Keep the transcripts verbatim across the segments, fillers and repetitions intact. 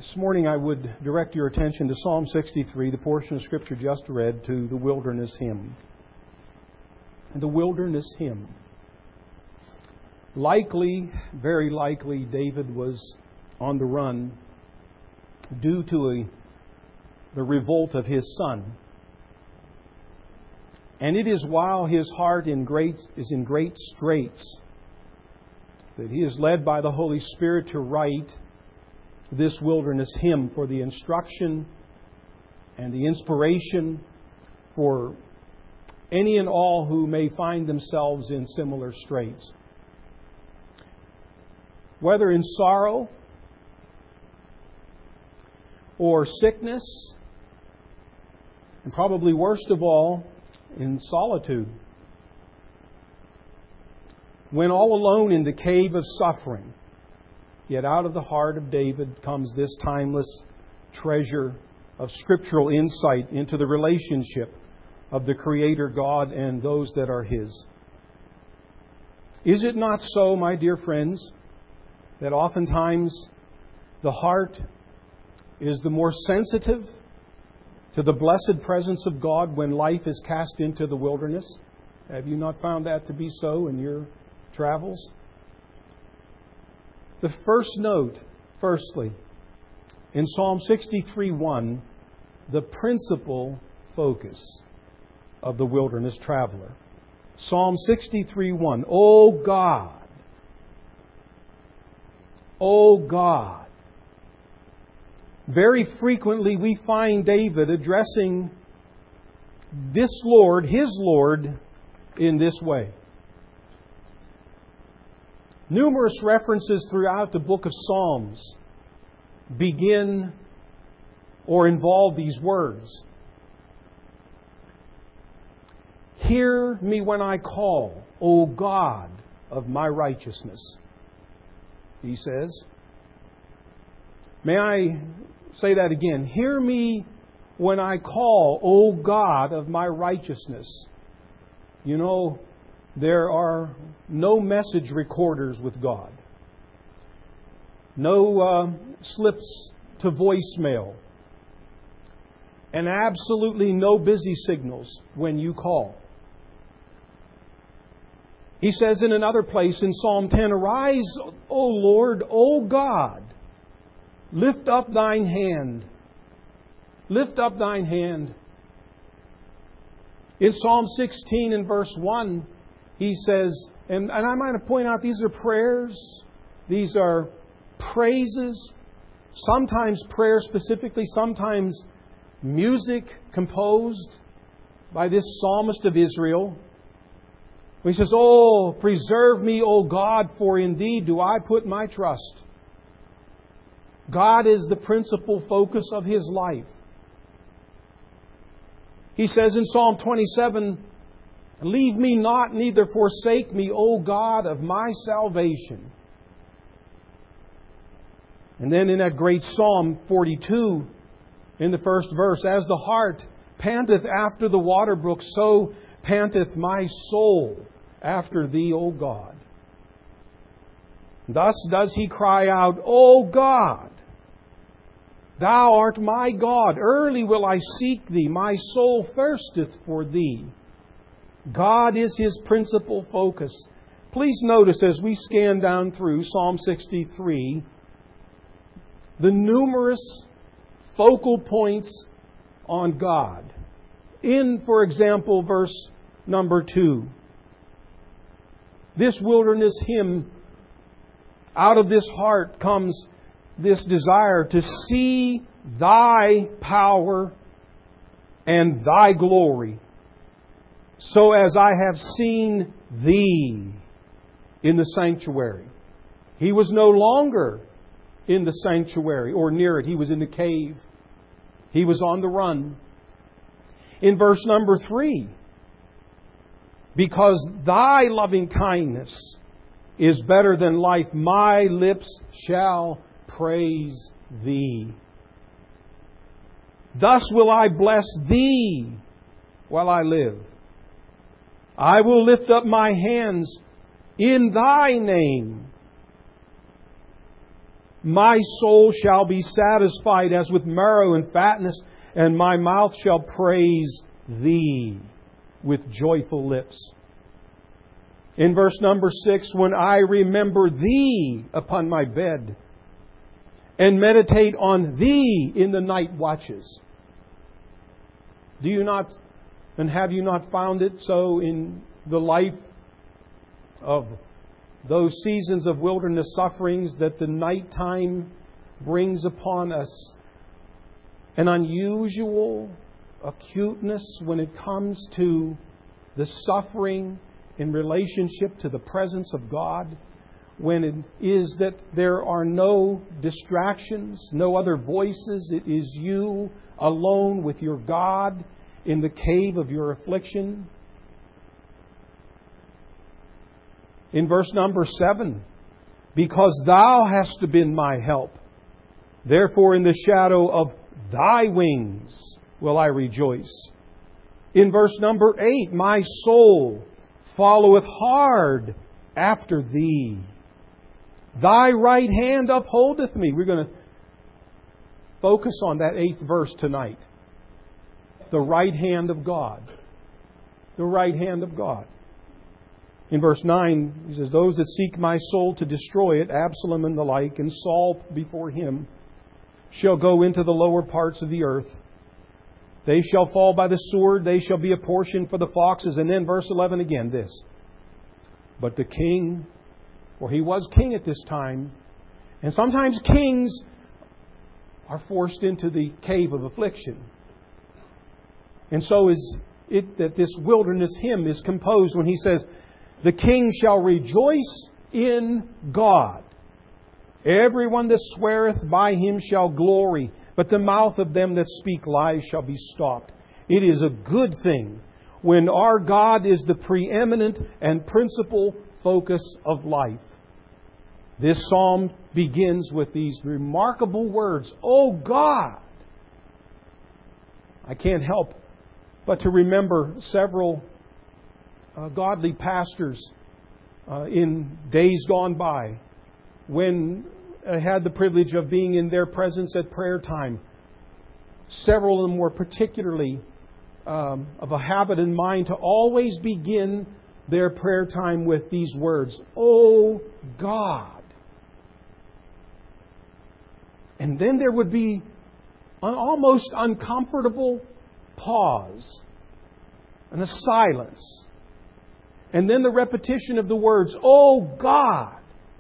This morning I would direct your attention to Psalm sixty-three, the portion of Scripture just read, to the wilderness hymn. The wilderness hymn. Likely, very likely, David was on the run due to a, the revolt of his son. And it is while his heart in great, is in great straits that he is led by the Holy Spirit to write this wilderness hymn for the instruction and the inspiration for any and all who may find themselves in similar straits. Whether in sorrow or sickness, and probably worst of all, in solitude. When all alone in the cave of suffering, yet out of the heart of David comes this timeless treasure of scriptural insight into the relationship of the Creator God and those that are His. Is it not so, my dear friends, that oftentimes the heart is the more sensitive to the blessed presence of God when life is cast into the wilderness? Have you not found that to be so in your travels? The first note, firstly, in Psalm sixty-three one, the principal focus of the wilderness traveler. Psalm sixty-three one, O God, O God. Very frequently we find David addressing this Lord, his Lord, in this way. Numerous references throughout the book of Psalms begin or involve these words. Hear me when I call, O God of my righteousness, he says. May I say that again? Hear me when I call, O God of my righteousness. You know, there are no message recorders with God. No uh, slips to voicemail. And absolutely no busy signals when you call. He says in another place in Psalm ten, Arise, O Lord, O God, lift up thine hand. Lift up thine hand. In Psalm sixteen and verse one, he says, and, and I might point out these are prayers, these are praises, sometimes prayer specifically, sometimes music composed by this psalmist of Israel. He says, Oh, preserve me, O God, for indeed do I put my trust. God is the principal focus of his life. He says in Psalm twenty-seven, Leave me not, neither forsake me, O God of my salvation. And then in that great Psalm forty-two, in the first verse, As the hart panteth after the water brook, so panteth my soul after Thee, O God. Thus does he cry out, O God, Thou art my God. Early will I seek Thee. My soul thirsteth for Thee. God is his principal focus. Please notice as we scan down through Psalm sixty-three, the numerous focal points on God. In, for example, verse number two. This wilderness hymn, out of this heart comes this desire to see Thy power and Thy glory, so as I have seen Thee in the sanctuary. He was no longer in the sanctuary or near it. He was in the cave. He was on the run. In verse number three, because Thy loving kindness is better than life, my lips shall praise Thee. Thus will I bless Thee while I live. I will lift up my hands in Thy name. My soul shall be satisfied as with marrow and fatness, and my mouth shall praise Thee with joyful lips. In verse number six, when I remember Thee upon my bed, and meditate on Thee in the night watches. Do you not, and have you not found it so in the life of those seasons of wilderness sufferings that the nighttime brings upon us an unusual acuteness when it comes to the suffering in relationship to the presence of God? When it is that there are no distractions, no other voices, it is you alone with your God in the cave of your affliction. In verse number seven, because Thou hast been my help, therefore in the shadow of Thy wings will I rejoice. In verse number eight, my soul followeth hard after Thee. Thy right hand upholdeth me. We're going to focus on that eighth verse tonight. The right hand of God. The right hand of God. In verse nine, he says, those that seek my soul to destroy it, Absalom and the like, and Saul before him, shall go into the lower parts of the earth. They shall fall by the sword. They shall be a portion for the foxes. And then verse eleven again, this. But the king, for he was king at this time, and sometimes kings are forced into the cave of affliction. And so is it that this wilderness hymn is composed when he says, the king shall rejoice in God. Everyone that sweareth by him shall glory, but the mouth of them that speak lies shall be stopped. It is a good thing when our God is the preeminent and principal focus of life. This psalm begins with these remarkable words, O God! I can't help but to remember several uh, godly pastors uh, in days gone by when I had the privilege of being in their presence at prayer time. Several of them were particularly um, of a habit in mind to always begin their prayer time with these words, O God! And then there would be an almost uncomfortable pause and a silence. And then the repetition of the words, Oh God!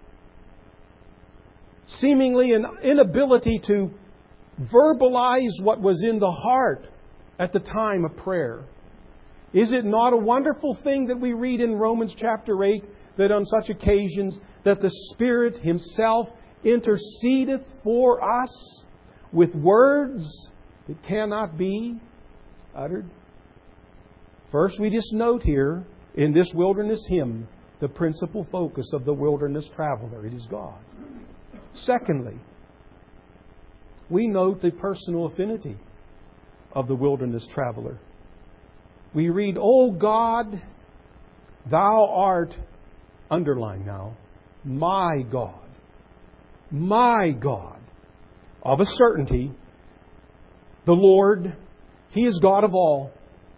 Seemingly an inability to verbalize what was in the heart at the time of prayer. Is it not a wonderful thing that we read in Romans chapter eight that on such occasions that the Spirit Himself intercedeth for us with words that cannot be uttered? First, we just note here in this wilderness hymn the principal focus of the wilderness traveler. It is God. Secondly, we note the personal affinity of the wilderness traveler. We read, O God, Thou art, underline now, my God. My God. Of a certainty, the Lord, He is God of all.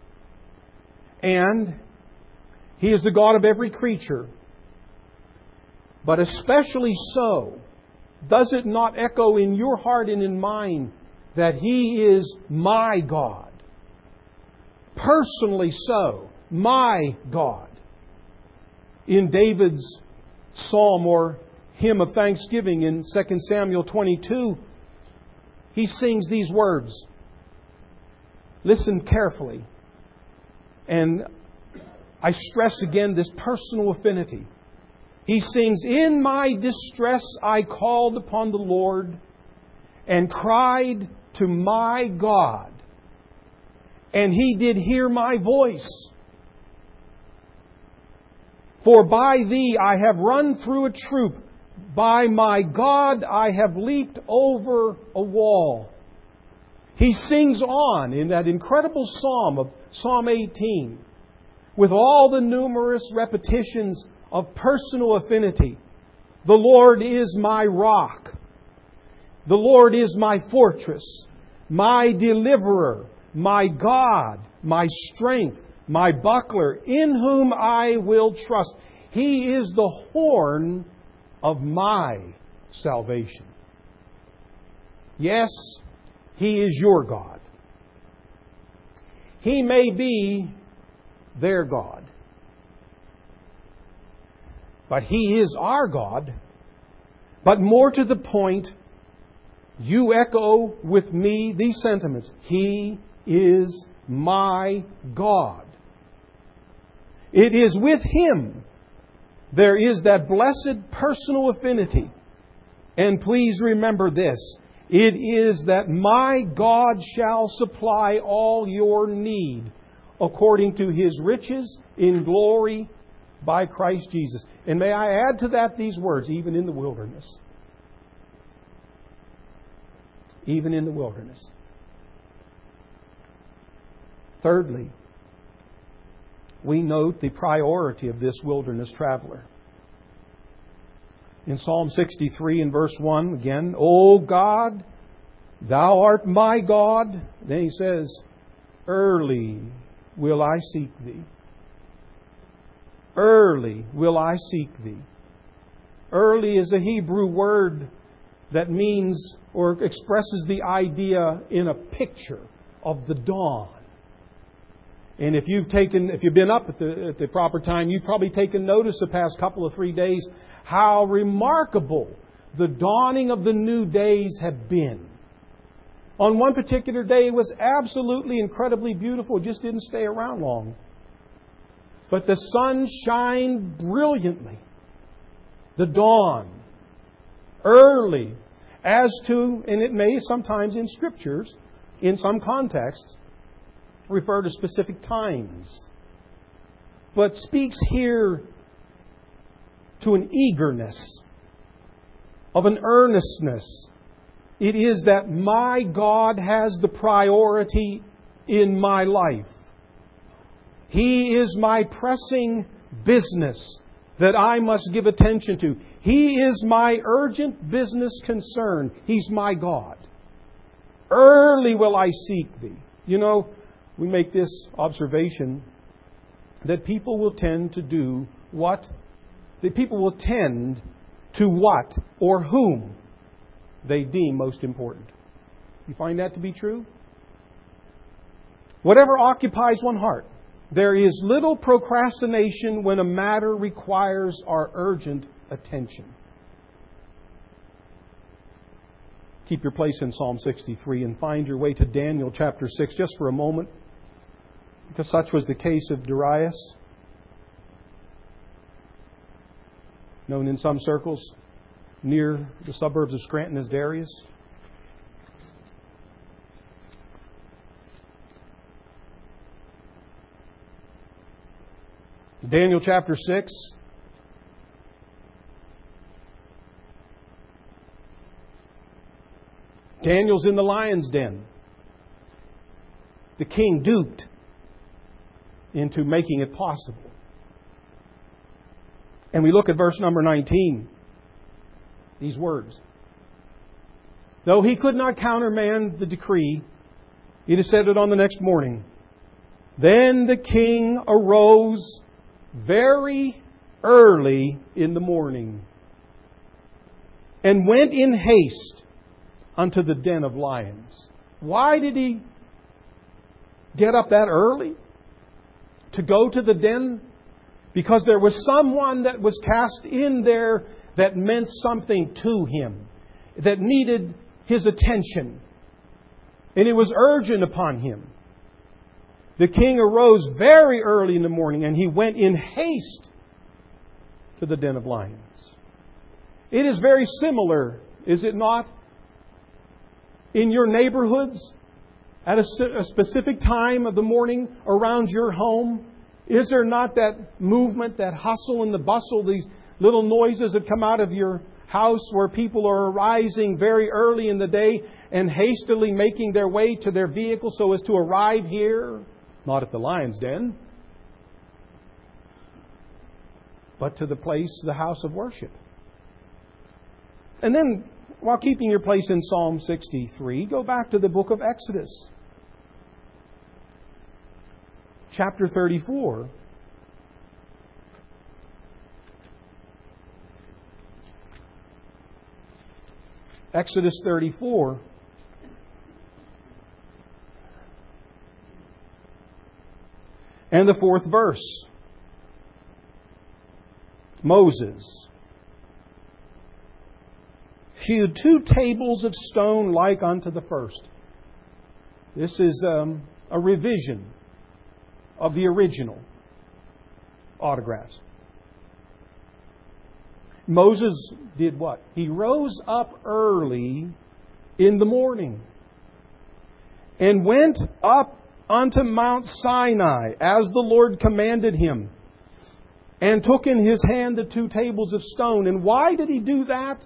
And He is the God of every creature. But especially so, does it not echo in your heart and in mine that He is my God? Personally so, my God. In David's psalm or hymn of thanksgiving in Second Samuel twenty-two, he sings these words. Listen carefully. And I stress again this personal affinity. He sings, In my distress I called upon the Lord and cried to my God, and He did hear my voice. For by Thee I have run through a troop. By my God I have leaped over a wall. He sings on in that incredible psalm of Psalm eighteen with all the numerous repetitions of personal affinity. The Lord is my rock. The Lord is my fortress, my deliverer, my God, my strength, my buckler, in whom I will trust. He is the horn of my salvation. Yes, He is your God. He may be their God. But He is our God. But more to the point, you echo with me these sentiments. He is my God. It is with Him there is that blessed personal affinity. And please remember this. It is that my God shall supply all your need according to His riches in glory by Christ Jesus. And may I add to that these words, even in the wilderness. Even in the wilderness. Thirdly, we note the priority of this wilderness traveler. In Psalm sixty-three and verse one, again, O God, Thou art my God. Then he says, early will I seek Thee. Early will I seek Thee. Early is a Hebrew word that means or expresses the idea in a picture of the dawn. And if you've taken, if you've been up at the, at the proper time, you've probably taken notice the past couple of three days how remarkable the dawning of the new days have been. On one particular day, it was absolutely incredibly beautiful. It just didn't stay around long. But the sun shined brilliantly. The dawn. Early. As to, and it may sometimes in Scriptures, in some contexts, refer to specific times. But speaks here to an eagerness, of an earnestness. It is that my God has the priority in my life. He is my pressing business that I must give attention to. He is my urgent business concern. He's my God. Early will I seek Thee. You know, we make this observation that people will tend to do what? That people will tend to what or whom they deem most important. You find that to be true? Whatever occupies one heart, there is little procrastination when a matter requires our urgent attention. Keep your place in Psalm sixty-three and find your way to Daniel chapter six just for a moment, because such was the case of Darius, known in some circles near the suburbs of Scranton as Darius. Daniel chapter six. Daniel's in the lion's den. The king duped into making it possible. And we look at verse number nineteen. These words. Though he could not countermand the decree, it is said that on the next morning, then the king arose very early in the morning and went in haste unto the den of lions. Why did he get up that early to go to the den? Because there was someone that was cast in there that meant something to him, that needed his attention. And it was urgent upon him. The king arose very early in the morning and he went in haste to the den of lions. It is very similar, is it not, in your neighborhoods at a specific time of the morning around your home? Is there not that movement, that hustle and the bustle, these little noises that come out of your house where people are arising very early in the day and hastily making their way to their vehicle so as to arrive here? Not at the lion's den, but to the place, the house of worship. And then while keeping your place in Psalm sixty-three, go back to the book of Exodus, chapter thirty-four. Exodus thirty-four. And the fourth verse. Moses hewed two tables of stone like unto the first. This is um, a revision of the original autographs. Moses did what? He rose up early in the morning and went up unto Mount Sinai as the Lord commanded him, and took in his hand the two tables of stone. And why did he do that?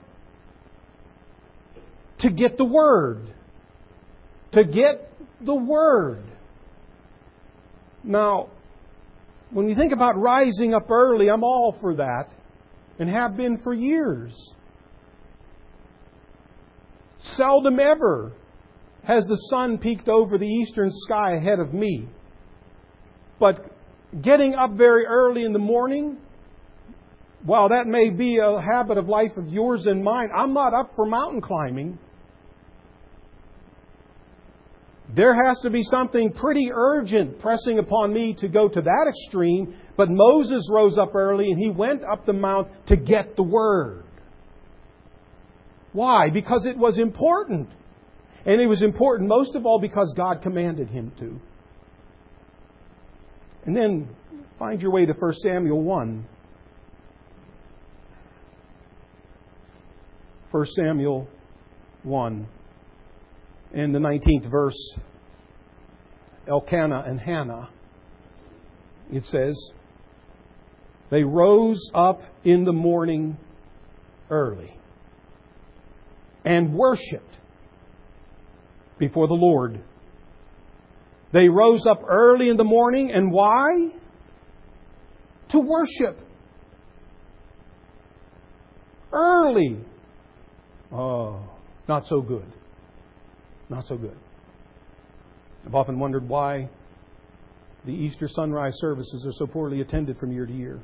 To get the Word. To get the Word. Now, when you think about rising up early, I'm all for that, and have been for years. Seldom ever has the sun peeked over the eastern sky ahead of me. But getting up very early in the morning, while that may be a habit of life of yours and mine, I'm not up for mountain climbing. There has to be something pretty urgent pressing upon me to go to that extreme. But Moses rose up early and he went up the mount to get the Word. Why? Because it was important. And it was important most of all because God commanded him to. And then find your way to First Samuel one. First Samuel one. In the nineteenth verse, Elkanah and Hannah, it says, they rose up in the morning early and worshipped before the Lord. They rose up early in the morning, and why? To worship. Early. Oh, not so good. Not so good. I've often wondered why the Easter sunrise services are so poorly attended from year to year.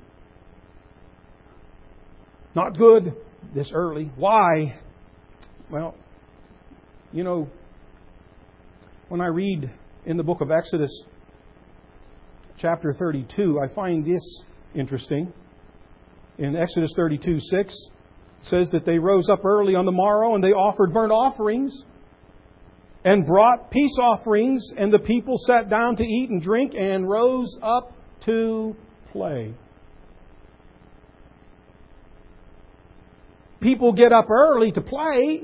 Not good this early. Why? Well, you know, when I read in the book of Exodus, chapter thirty-two, I find this interesting. In Exodus thirty-two six, it says that they rose up early on the morrow and they offered burnt offerings and brought peace offerings, and the people sat down to eat and drink and rose up to play. People get up early to play.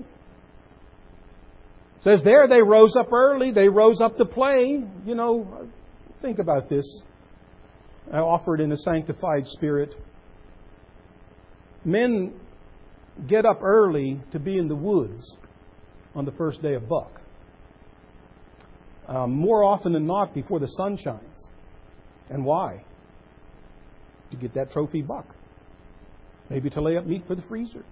It says there they rose up early, they rose up to play. You know, think about this. I offer it in a sanctified spirit. Men get up early to be in the woods on the first day of buck. Um, more often than not before the sun shines. And why? To get that trophy buck. Maybe to lay up meat for the freezer.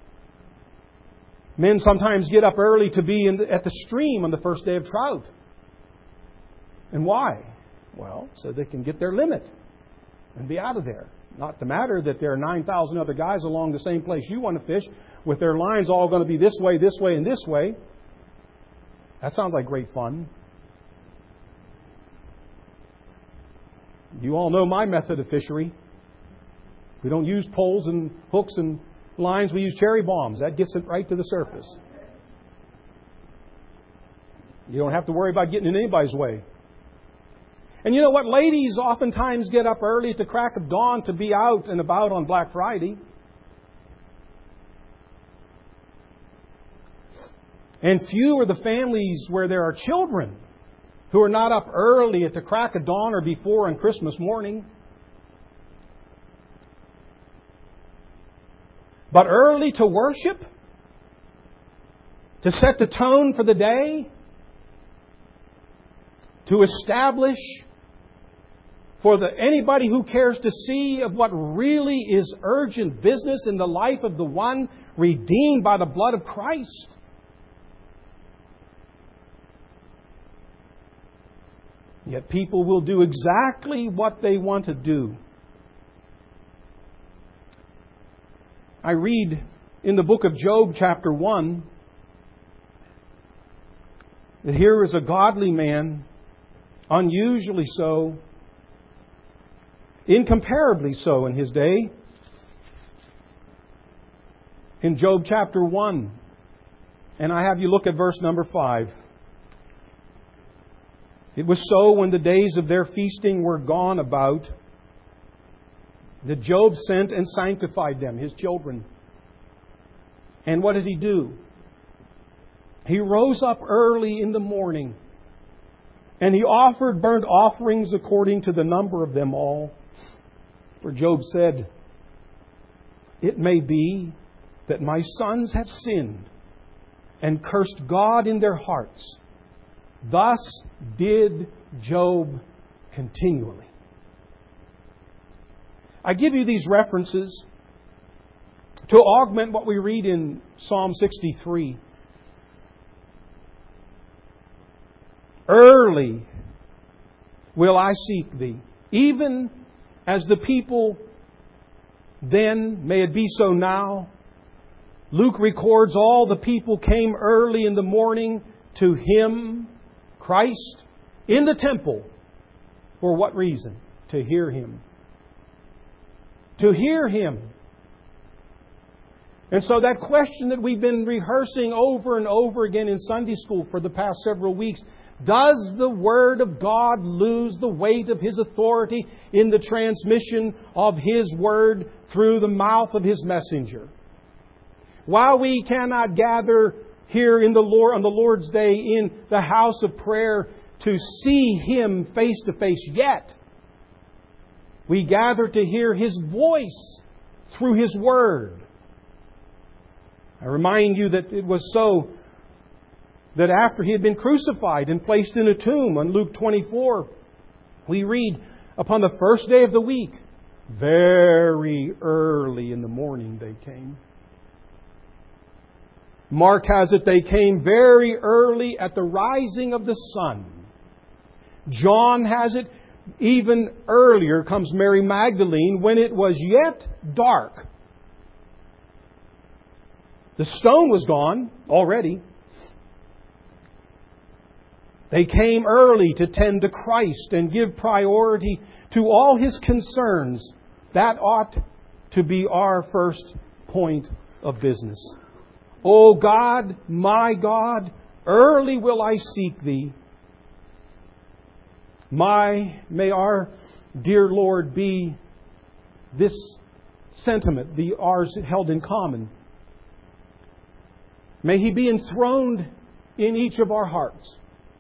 Men sometimes get up early to be in the, at the stream on the first day of trout. And why? Well, so they can get their limit and be out of there. Not to matter that there are nine thousand other guys along the same place you want to fish with their lines all going to be this way, this way, and this way. That sounds like great fun. You all know my method of fishery. We don't use poles and hooks and lines. We use cherry bombs. That gets it right to the surface. You don't have to worry about getting in anybody's way. And you know what? Ladies oftentimes get up early at the crack of dawn to be out and about on Black Friday. And few are the families where there are children who are not up early at the crack of dawn or before on Christmas morning. But early to worship, to set the tone for the day, to establish for the, anybody who cares to see of what really is urgent business in the life of the one redeemed by the blood of Christ. Yet people will do exactly what they want to do. I read in the book of Job, chapter one, that here is a godly man, unusually so, incomparably so in his day. In Job chapter one, and I have you look at verse number five. It was so when the days of their feasting were gone about, that Job sent and sanctified them, his children. And what did he do? He rose up early in the morning, and he offered burnt offerings according to the number of them all. For Job said, "It may be that my sons have sinned and cursed God in their hearts." Thus did Job continually. I give you these references to augment what we read in Psalm sixty-three. Early will I seek Thee. Even as the people then, may it be so now. Luke records all the people came early in the morning to Him, Christ, in the temple. For what reason? To hear Him. To hear Him. And so that question that we've been rehearsing over and over again in Sunday school for the past several weeks, does the Word of God lose the weight of His authority in the transmission of His Word through the mouth of His messenger? While we cannot gather here in the Lord on the Lord's Day in the house of prayer to see Him face to face yet, we gather to hear His voice through His Word. I remind you that it was so that after He had been crucified and placed in a tomb, on Luke twenty-four, we read, upon the first day of the week, very early in the morning they came. Mark has it they came very early at the rising of the sun. John has it even earlier comes Mary Magdalene when it was yet dark. The stone was gone already. They came early to tend to Christ and give priority to all His concerns. That ought to be our first point of business. O God, my God, early will I seek Thee. My, may our dear Lord be this sentiment, the ours held in common. May He be enthroned in each of our hearts.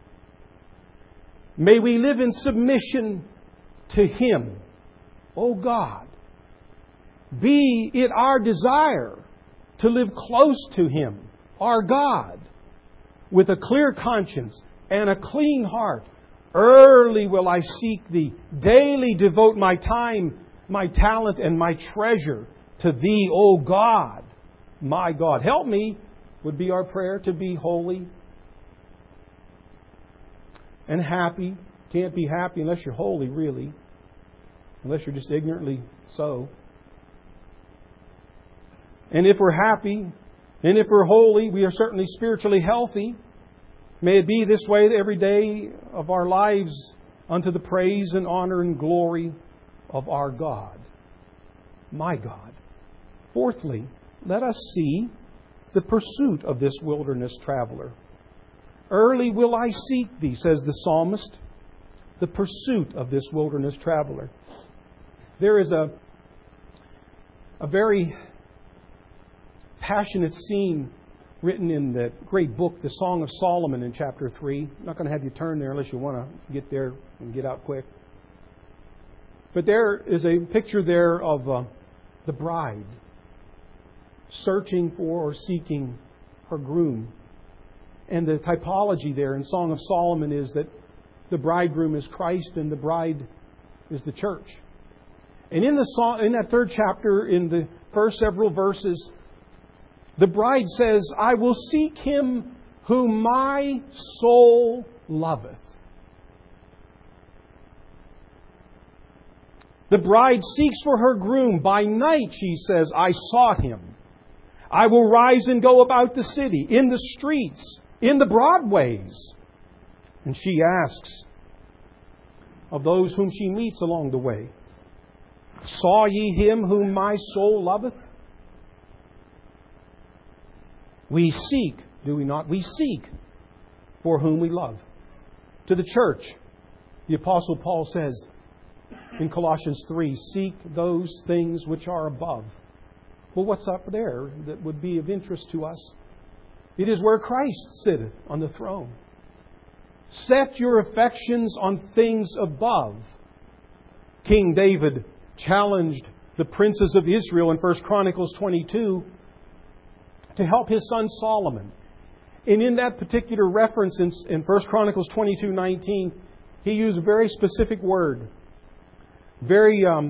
May we live in submission to Him. O God, be it our desire to live close to Him, our God, with a clear conscience and a clean heart. Early will I seek Thee. Daily devote my time, my talent, and my treasure to Thee, O God, my God. Help me, would be our prayer, to be holy and happy. Can't be happy unless you're holy, really. Unless you're just ignorantly so. And if we're happy, and if we're holy, we are certainly spiritually healthy. May it be this way every day of our lives unto the praise and honor and glory of our God, my God. Fourthly, let us see the pursuit of this wilderness traveler. Early will I seek Thee, says the psalmist. The pursuit of this wilderness traveler. There is a, a very passionate scene written in that great book, The Song of Solomon, in chapter three. I'm not going to have you turn there unless you want to get there and get out quick. But there is a picture there of uh, the bride searching for or seeking her groom. And the typology there in Song of Solomon is that the bridegroom is Christ and the bride is the church. And in the song, in that third chapter, in the first several verses, The bride says, I will seek Him whom my soul loveth. The bride seeks for her groom. By night, she says, I sought him. I will rise and go about the city, in the streets, in the broad ways. And she asks of those whom she meets along the way, saw ye him whom my soul loveth? We seek, do we not? We seek for whom we love. To the church, the Apostle Paul says in Colossians three, seek those things which are above. Well, what's up there that would be of interest to us? It is where Christ sitteth on the throne. Set your affections on things above. King David challenged the princes of Israel in First Chronicles twenty-two to help his son Solomon. And in that particular reference in, in First Chronicles twenty-two nineteen, he used a very specific word. Very, um,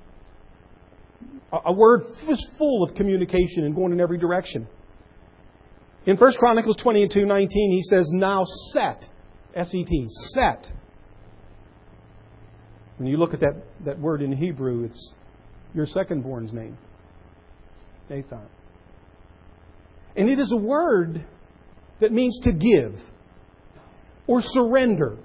a word was full of communication and going in every direction. In First Chronicles twenty-two nineteen, he says, now set, S E T, set. When you look at that, that word in Hebrew, it's your second-born's name, Nathan. And it is a word that means to give or surrender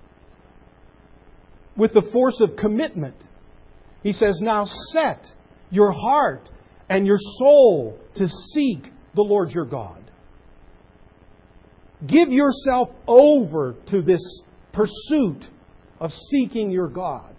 with the force of commitment. He says, now set your heart and your soul to seek the Lord your God. Give yourself over to this pursuit of seeking your God.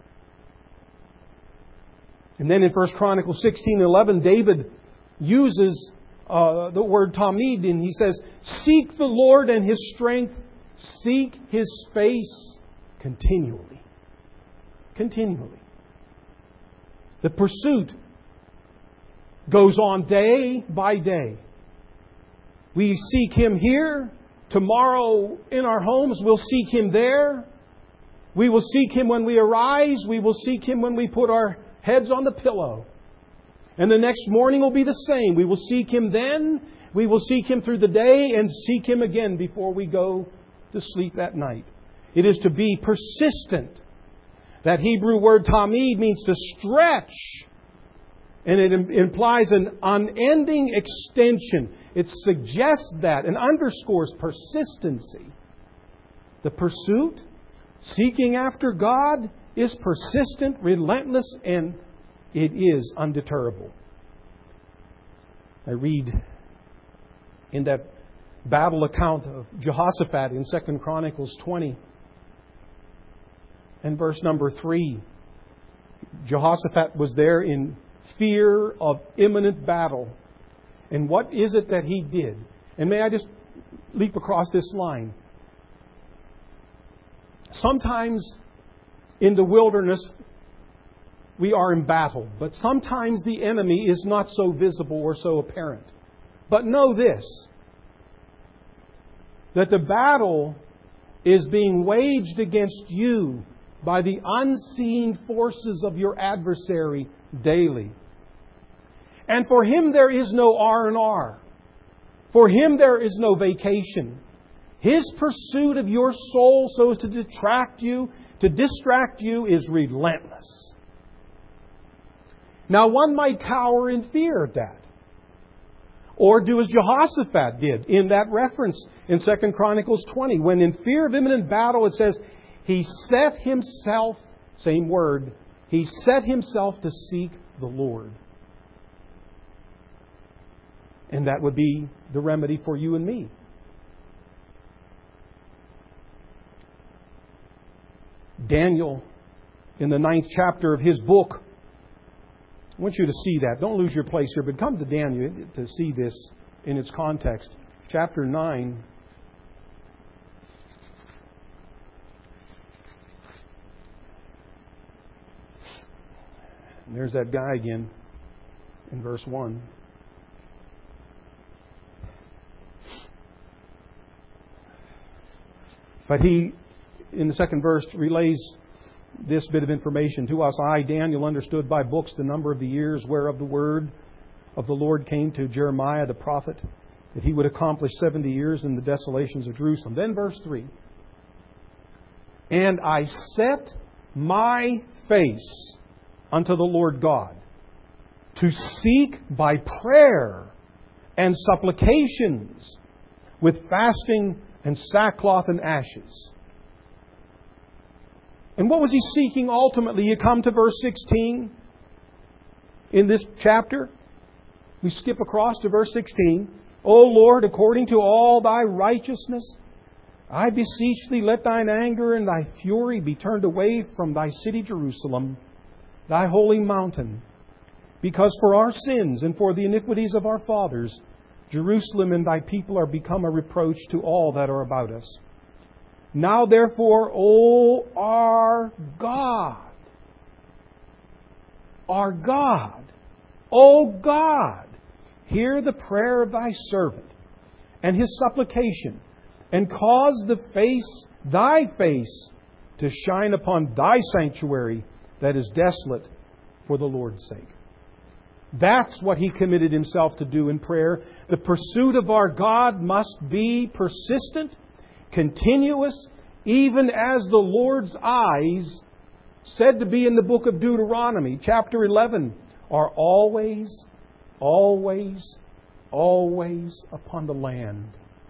And then in First Chronicles sixteen eleven, David uses uh, the word tamid, and he says, seek the Lord and His strength, seek His face continually. Continually. The pursuit goes on day by day. We seek Him here. Tomorrow in our homes, we'll seek Him there. We will seek Him when we arise. We will seek Him when we put our heads on the pillow. And the next morning will be the same. We will seek Him then. We will seek Him through the day and seek Him again before we go to sleep at night. It is to be persistent. That Hebrew word tamid means to stretch. And it implies an unending extension. It suggests that and underscores persistency. The pursuit, seeking after God, is persistent, relentless, and it is undeterrable. I read in that battle account of Jehoshaphat in Second Chronicles twenty and verse number three. Jehoshaphat was there in fear of imminent battle. And what is it that he did? And may I just leap across this line? Sometimes in the wilderness we are in battle, but sometimes the enemy is not so visible or so apparent. But know this, that the battle is being waged against you by the unseen forces of your adversary daily. And for him there is no R and R. For him there is no vacation. His pursuit of your soul so as to detract you, to distract you, is relentless. Now one might cower in fear of that. Or do as Jehoshaphat did in that reference in Second Chronicles twenty. When in fear of imminent battle, it says, he set himself, same word, he set himself to seek the Lord. And that would be the remedy for you and me. Daniel, in the ninth chapter of his book, I want you to see that. Don't lose your place here, but come to Daniel to see this in its context. Chapter nine. And there's that guy again in verse one. But he, in the second verse, relays this bit of information to us. I, Daniel, understood by books the number of the years whereof the word of the Lord came to Jeremiah the prophet, that he would accomplish seventy years in the desolations of Jerusalem. Then verse three. And I set my face unto the Lord God, to seek by prayer and supplications with fasting and sackcloth and ashes. And what was he seeking ultimately? You come to verse sixteen in this chapter. We skip across to verse sixteen. O Lord, according to all thy righteousness, I beseech thee, let thine anger and thy fury be turned away from thy city Jerusalem, thy holy mountain. Because for our sins and for the iniquities of our fathers, Jerusalem and thy people are become a reproach to all that are about us. Now therefore, O our God, our God, O God, hear the prayer of thy servant and his supplication, and cause the face, thy face, to shine upon thy sanctuary that is desolate for the Lord's sake. That's what he committed himself to do in prayer. The pursuit of our God must be persistent, continuous, even as the Lord's eyes, said to be in the book of Deuteronomy, chapter eleven, are always, always, always upon the land.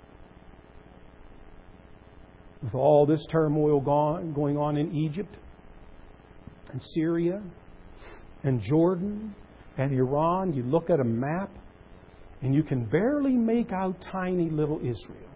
With all this turmoil going on in Egypt and Syria and Jordan and Iran, you look at a map and you can barely make out tiny little Israel.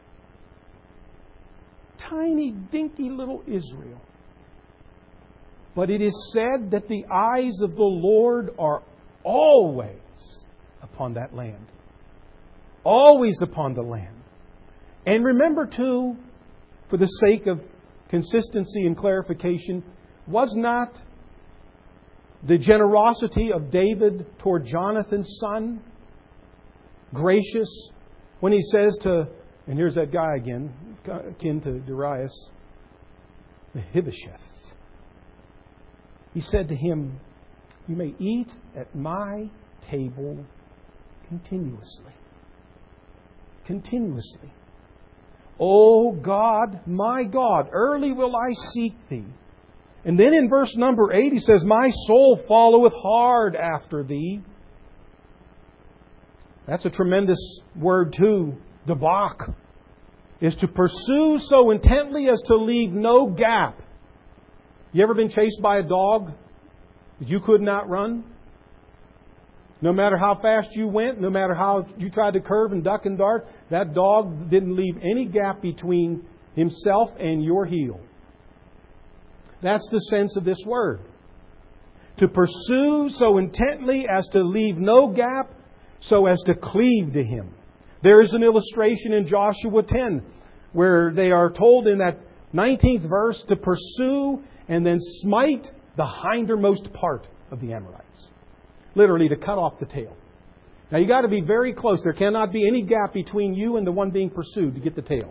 Tiny, dinky little Israel. But it is said that the eyes of the Lord are always upon that land. Always upon the land. And remember too, for the sake of consistency and clarification, was not the generosity of David toward Jonathan's son gracious when he says to, and here's that guy again, akin to Darius, Mephibosheth. He said to him, you may eat at my table continuously. Continuously. O God, my God, early will I seek Thee. And then in verse number eight, he says, my soul followeth hard after Thee. That's a tremendous word too. Debak is to pursue so intently as to leave no gap. You ever been chased by a dog that you could not run? No matter how fast you went, no matter how you tried to curve and duck and dart, that dog didn't leave any gap between himself and your heel. That's the sense of this word. To pursue so intently as to leave no gap, so as to cleave to Him. There is an illustration in Joshua ten where they are told in that nineteenth verse to pursue and then smite the hindermost part of the Amorites. Literally to cut off the tail. Now you got to be very close. There cannot be any gap between you and the one being pursued to get the tail.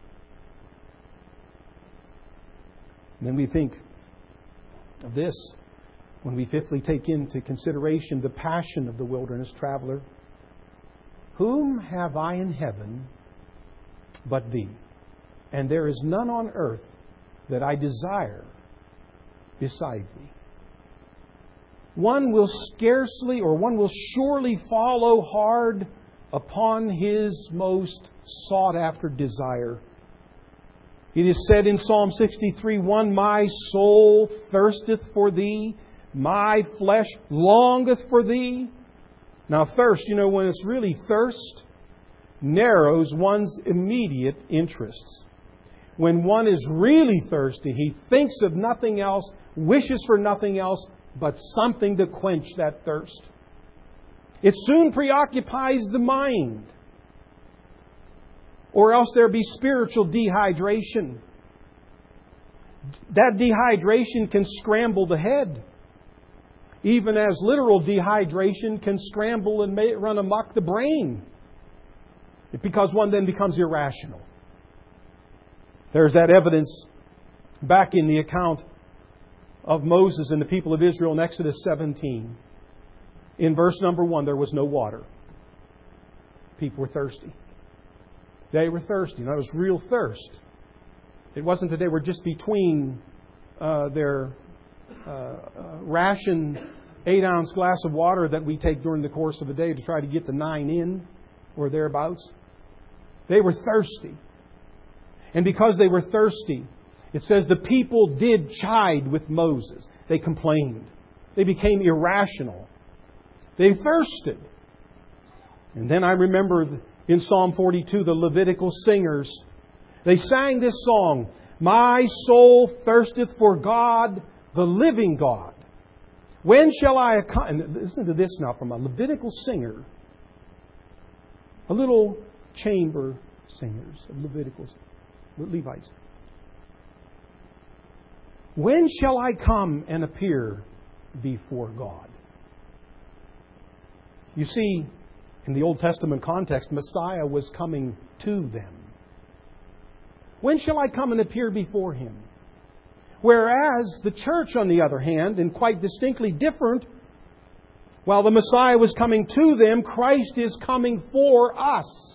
And then we think of this when we fifthly take into consideration the passion of the wilderness traveler. Whom have I in heaven but Thee? And there is none on earth that I desire beside Thee. One will scarcely or one will surely follow hard upon his most sought after desire. It is said in Psalm sixty-three one, my soul thirsteth for Thee, my flesh longeth for Thee. Now thirst, you know, when it's really thirst, narrows one's immediate interests. When one is really thirsty, he thinks of nothing else, wishes for nothing else, but something to quench that thirst. It soon preoccupies the mind. Or else there be spiritual dehydration. That dehydration can scramble the head. Even as literal dehydration can scramble and may run amok the brain. Because one then becomes irrational. There's that evidence back in the account of Moses and the people of Israel in Exodus seventeen. In verse number one, there was no water. People were thirsty. They were thirsty. Now, it was real thirst. It wasn't that they were just between uh, their uh, uh, ration eight-ounce glass of water that we take during the course of a day to try to get the nine in or thereabouts. They were thirsty. And because they were thirsty, it says the people did chide with Moses. They complained. They became irrational. They thirsted. And then I remember in Psalm forty-two, the Levitical singers, they sang this song, "My soul thirsteth for God, the living God. When shall I come?" And listen to this now from a Levitical singer. A little chamber singers of Leviticals, Levites. "When shall I come and appear before God?" You see, in the Old Testament context, Messiah was coming to them. When shall I come and appear before Him? Whereas the church, on the other hand, and quite distinctly different, while the Messiah was coming to them, Christ is coming for us.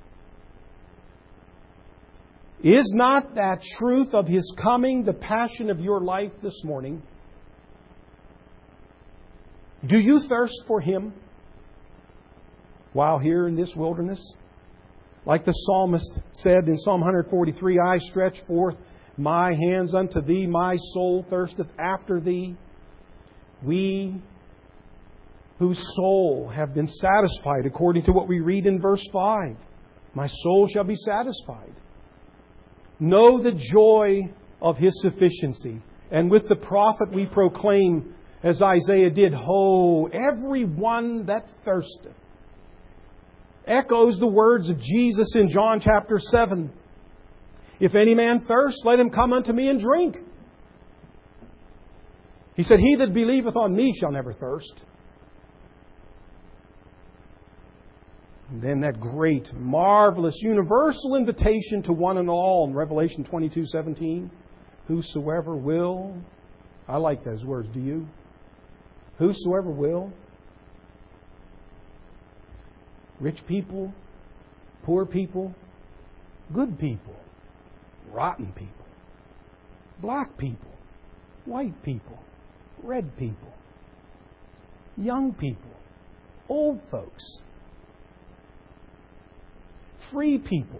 Is not that truth of His coming the passion of your life this morning? Do you thirst for Him while here in this wilderness? Like the psalmist said in Psalm one forty-three, "I stretch forth my hands unto Thee, my soul thirsteth after Thee." We whose soul have been satisfied, according to what we read in verse five. My soul shall be satisfied. Know the joy of His sufficiency. And with the prophet we proclaim, as Isaiah did, "Ho, every one that thirsteth." Echoes the words of Jesus in John chapter seven. "If any man thirst, let him come unto me and drink." He said, "He that believeth on me shall never thirst." And then that great, marvelous, universal invitation to one and all in Revelation twenty-two seventeen. "Whosoever will." I like those words. Do you? Whosoever will. Rich people, poor people, good people, rotten people, black people, white people, red people, young people, old folks, free people,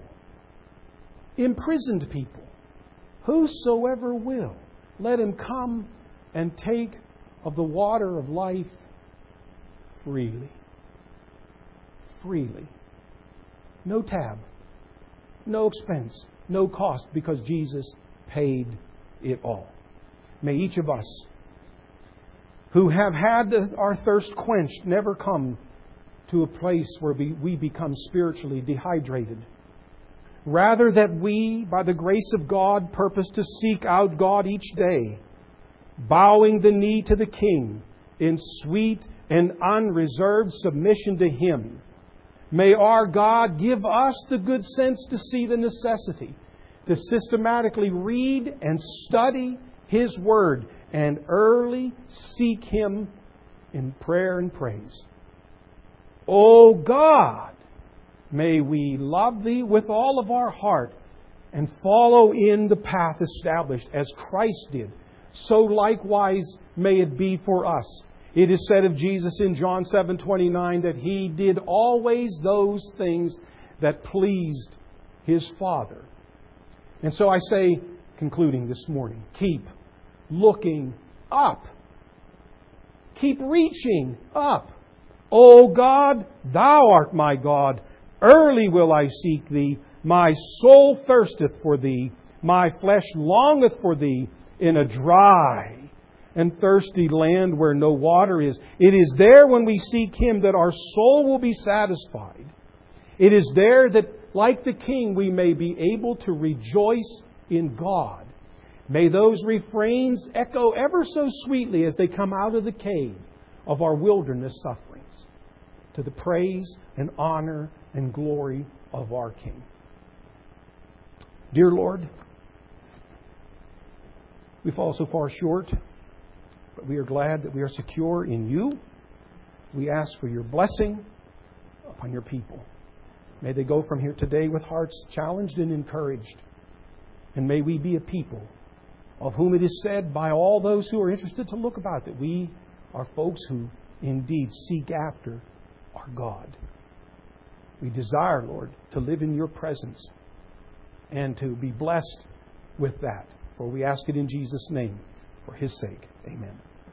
imprisoned people. Whosoever will, let him come and take of the water of life freely. Freely. No tab. No expense. No cost, because Jesus paid it all. May each of us who have had our thirst quenched never come to a place where we become spiritually dehydrated. Rather that we, by the grace of God, purpose to seek out God each day, bowing the knee to the King in sweet and unreserved submission to Him. May our God give us the good sense to see the necessity to systematically read and study His Word and early seek Him in prayer and praise. O God, may we love Thee with all of our heart and follow in the path established as Christ did. So likewise may it be for us. It is said of Jesus in John seven twenty-nine that He did always those things that pleased His Father. And so I say, concluding this morning, keep looking up. Keep reaching up. O God, Thou art my God. Early will I seek Thee. My soul thirsteth for Thee. My flesh longeth for Thee in a dry and thirsty land where no water is. It is there when we seek Him that our soul will be satisfied. It is there that, like the King, we may be able to rejoice in God. May those refrains echo ever so sweetly as they come out of the cave of our wilderness sufferings, to the praise and honor and glory of our King. Dear Lord, we fall so far short, but we are glad that we are secure in You. We ask for your blessing upon your people. May they go from here today with hearts challenged and encouraged. And may we be a people of whom it is said by all those who are interested to look about that we are folks who indeed seek after our God. We desire, Lord, to live in your presence and to be blessed with that. For we ask it in Jesus' name, for His sake. Amen.